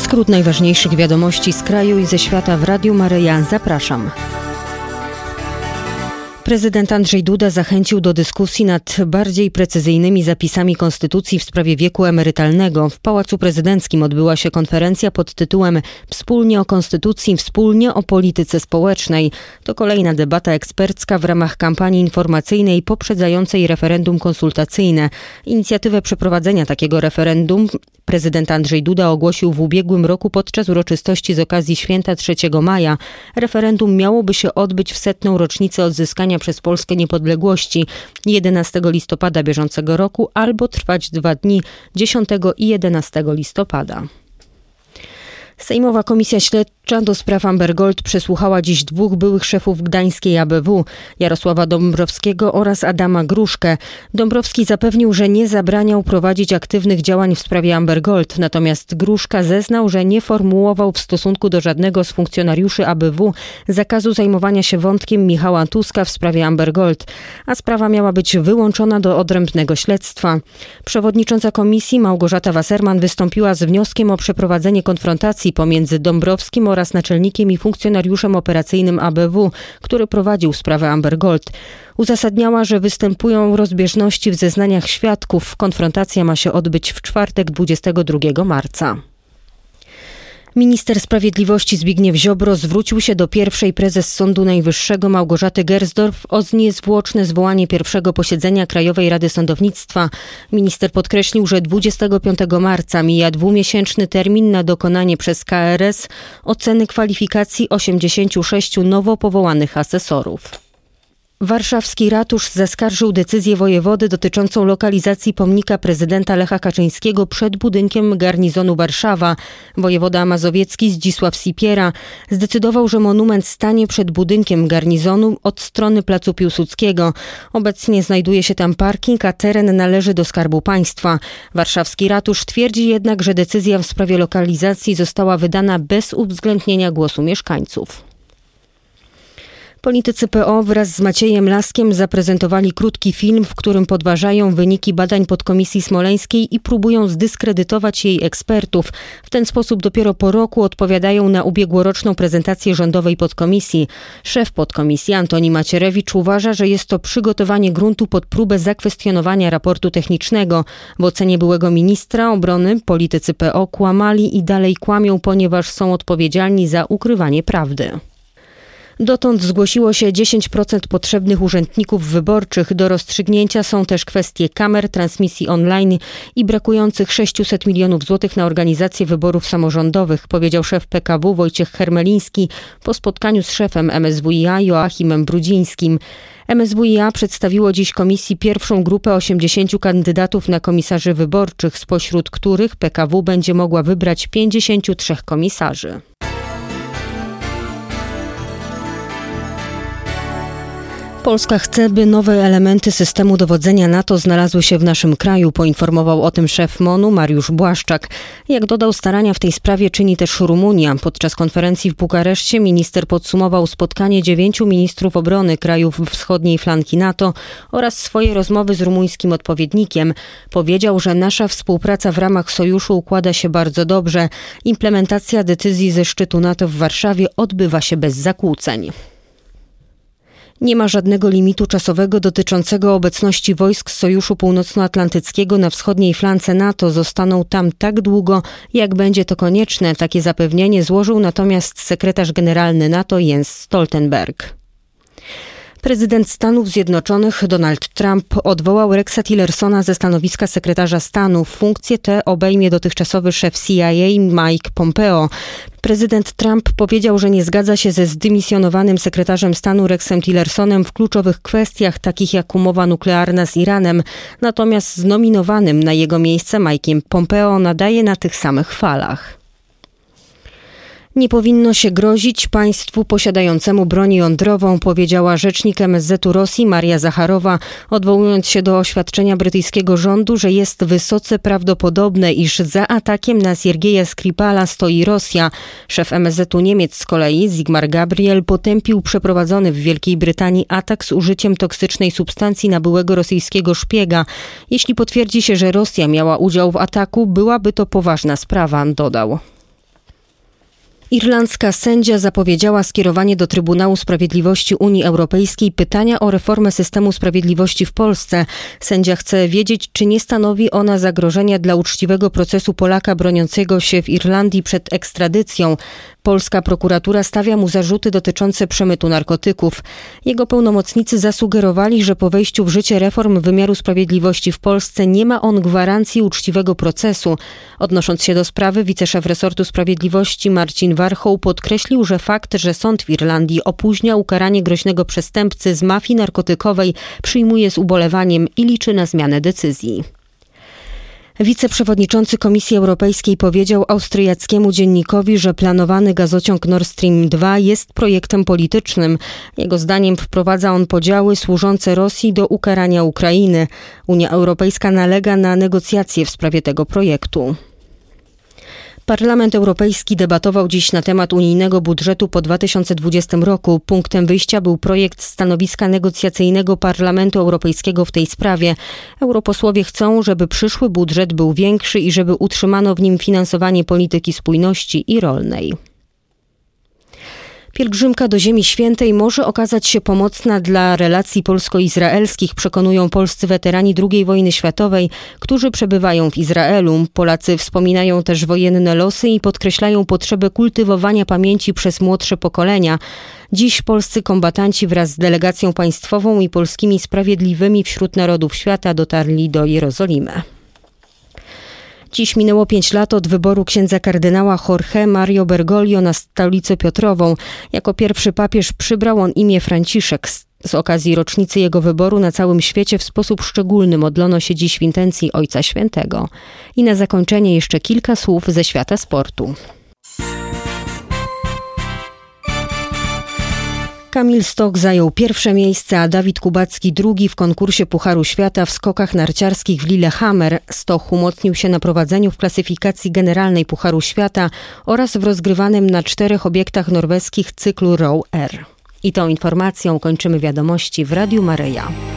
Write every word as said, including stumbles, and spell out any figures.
Skrót najważniejszych wiadomości z kraju i ze świata w Radiu Maryja. Zapraszam. Prezydent Andrzej Duda zachęcił do dyskusji nad bardziej precyzyjnymi zapisami konstytucji w sprawie wieku emerytalnego. W Pałacu Prezydenckim odbyła się konferencja pod tytułem Wspólnie o Konstytucji, wspólnie o polityce społecznej. To kolejna debata ekspercka w ramach kampanii informacyjnej poprzedzającej referendum konsultacyjne. Inicjatywę przeprowadzenia takiego referendum prezydent Andrzej Duda ogłosił w ubiegłym roku podczas uroczystości z okazji święta trzeciego maja. Referendum miałoby się odbyć w setną rocznicę odzyskania przez Polskę niepodległości jedenastego listopada bieżącego roku albo trwać dwa dni dziesiątego i jedenastego listopada. Sejmowa Komisja Śledcza do spraw Amber Gold przesłuchała dziś dwóch byłych szefów gdańskiej A B W, Jarosława Dąbrowskiego oraz Adama Gruszkę. Dąbrowski zapewnił, że nie zabraniał prowadzić aktywnych działań w sprawie Amber Gold, natomiast Gruszka zeznał, że nie formułował w stosunku do żadnego z funkcjonariuszy A B W zakazu zajmowania się wątkiem Michała Tuska w sprawie Amber Gold, a sprawa miała być wyłączona do odrębnego śledztwa. Przewodnicząca komisji Małgorzata Wasserman wystąpiła z wnioskiem o przeprowadzenie konfrontacji pomiędzy Dąbrowskim oraz naczelnikiem i funkcjonariuszem operacyjnym A B W, który prowadził sprawę Amber Gold. Uzasadniała, że występują rozbieżności w zeznaniach świadków. Konfrontacja ma się odbyć w czwartek dwudziestego drugiego marca. Minister Sprawiedliwości Zbigniew Ziobro zwrócił się do pierwszej prezes Sądu Najwyższego Małgorzaty Gersdorf o niezwłoczne zwołanie pierwszego posiedzenia Krajowej Rady Sądownictwa. Minister podkreślił, że dwudziestego piątego marca mija dwumiesięczny termin na dokonanie przez K R S oceny kwalifikacji osiemdziesięciu sześciu nowo powołanych asesorów. Warszawski ratusz zaskarżył decyzję wojewody dotyczącą lokalizacji pomnika prezydenta Lecha Kaczyńskiego przed budynkiem garnizonu Warszawa. Wojewoda mazowiecki Zdzisław Sipiera zdecydował, że monument stanie przed budynkiem garnizonu od strony placu Piłsudskiego. Obecnie znajduje się tam parking, a teren należy do Skarbu Państwa. Warszawski ratusz twierdzi jednak, że decyzja w sprawie lokalizacji została wydana bez uwzględnienia głosu mieszkańców. Politycy P O wraz z Maciejem Laskiem zaprezentowali krótki film, w którym podważają wyniki badań podkomisji smoleńskiej i próbują zdyskredytować jej ekspertów. W ten sposób dopiero po roku odpowiadają na ubiegłoroczną prezentację rządowej podkomisji. Szef podkomisji Antoni Macierewicz uważa, że jest to przygotowanie gruntu pod próbę zakwestionowania raportu technicznego. W ocenie byłego ministra obrony politycy P O kłamali i dalej kłamią, ponieważ są odpowiedzialni za ukrywanie prawdy. Dotąd zgłosiło się dziesięć procent potrzebnych urzędników wyborczych. Do rozstrzygnięcia są też kwestie kamer, transmisji online i brakujących sześćset milionów złotych na organizację wyborów samorządowych, powiedział szef P K W Wojciech Hermeliński po spotkaniu z szefem M S W i A Joachimem Brudzińskim. M S W i A przedstawiło dziś komisji pierwszą grupę osiemdziesięciu kandydatów na komisarzy wyborczych, spośród których P K W będzie mogła wybrać pięćdziesięciu trzech komisarzy. Polska chce, by nowe elementy systemu dowodzenia NATO znalazły się w naszym kraju, poinformował o tym szef M O N-u Mariusz Błaszczak. Jak dodał, starania w tej sprawie czyni też Rumunia. Podczas konferencji w Bukareszcie minister podsumował spotkanie dziewięciu ministrów obrony krajów wschodniej flanki NATO oraz swoje rozmowy z rumuńskim odpowiednikiem. Powiedział, że nasza współpraca w ramach sojuszu układa się bardzo dobrze. Implementacja decyzji ze szczytu NATO w Warszawie odbywa się bez zakłóceń. Nie ma żadnego limitu czasowego dotyczącego obecności wojsk z Sojuszu Północnoatlantyckiego na wschodniej flance NATO. Zostaną tam tak długo, jak będzie to konieczne. Takie zapewnienie złożył natomiast sekretarz generalny NATO Jens Stoltenberg. Prezydent Stanów Zjednoczonych Donald Trump odwołał Rexa Tillersona ze stanowiska sekretarza stanu. Funkcję tę obejmie dotychczasowy szef C I A Mike Pompeo. Prezydent Trump powiedział, że nie zgadza się ze zdymisjonowanym sekretarzem stanu Rexem Tillersonem w kluczowych kwestiach, takich jak umowa nuklearna z Iranem. Natomiast z nominowanym na jego miejsce Mike'iem Pompeo nadaje na tych samych falach. Nie powinno się grozić państwu posiadającemu broń jądrową, powiedziała rzecznik M S Z-u Rosji Maria Zacharowa, odwołując się do oświadczenia brytyjskiego rządu, że jest wysoce prawdopodobne, iż za atakiem na Siergieja Skripala stoi Rosja. Szef M S Z-u Niemiec z kolei, Sigmar Gabriel, potępił przeprowadzony w Wielkiej Brytanii atak z użyciem toksycznej substancji na byłego rosyjskiego szpiega. Jeśli potwierdzi się, że Rosja miała udział w ataku, byłaby to poważna sprawa, dodał. Irlandzka sędzia zapowiedziała skierowanie do Trybunału Sprawiedliwości Unii Europejskiej pytania o reformę systemu sprawiedliwości w Polsce. Sędzia chce wiedzieć, czy nie stanowi ona zagrożenia dla uczciwego procesu Polaka broniącego się w Irlandii przed ekstradycją. Polska prokuratura stawia mu zarzuty dotyczące przemytu narkotyków. Jego pełnomocnicy zasugerowali, że po wejściu w życie reform wymiaru sprawiedliwości w Polsce nie ma on gwarancji uczciwego procesu. Odnosząc się do sprawy, wiceszef resortu sprawiedliwości Marcin Warchoł podkreślił, że fakt, że sąd w Irlandii opóźnia ukaranie groźnego przestępcy z mafii narkotykowej, przyjmuje z ubolewaniem i liczy na zmianę decyzji. Wiceprzewodniczący Komisji Europejskiej powiedział austriackiemu dziennikowi, że planowany gazociąg Nord Stream dwa jest projektem politycznym. Jego zdaniem wprowadza on podziały służące Rosji do ukarania Ukrainy. Unia Europejska nalega na negocjacje w sprawie tego projektu. Parlament Europejski debatował dziś na temat unijnego budżetu po dwa tysiące dwudziestym roku. Punktem wyjścia był projekt stanowiska negocjacyjnego Parlamentu Europejskiego w tej sprawie. Europosłowie chcą, żeby przyszły budżet był większy i żeby utrzymano w nim finansowanie polityki spójności i rolnej. Pielgrzymka do Ziemi Świętej może okazać się pomocna dla relacji polsko-izraelskich, przekonują polscy weterani drugiej wojny światowej, którzy przebywają w Izraelu. Polacy wspominają też wojenne losy i podkreślają potrzebę kultywowania pamięci przez młodsze pokolenia. Dziś polscy kombatanci wraz z delegacją państwową i polskimi sprawiedliwymi wśród narodów świata dotarli do Jerozolimy. Dziś minęło pięć lat od wyboru księdza kardynała Jorge Mario Bergoglio na stolicę Piotrową. Jako pierwszy papież przybrał on imię Franciszek. Z okazji rocznicy jego wyboru na całym świecie w sposób szczególny modlono się dziś w intencji Ojca Świętego. I na zakończenie jeszcze kilka słów ze świata sportu. Kamil Stoch zajął pierwsze miejsce, a Dawid Kubacki drugi w konkursie Pucharu Świata w skokach narciarskich w Lillehammer. Stoch umocnił się na prowadzeniu w klasyfikacji generalnej Pucharu Świata oraz w rozgrywanym na czterech obiektach norweskich cyklu Row Air. I tą informacją kończymy wiadomości w Radiu Maryja.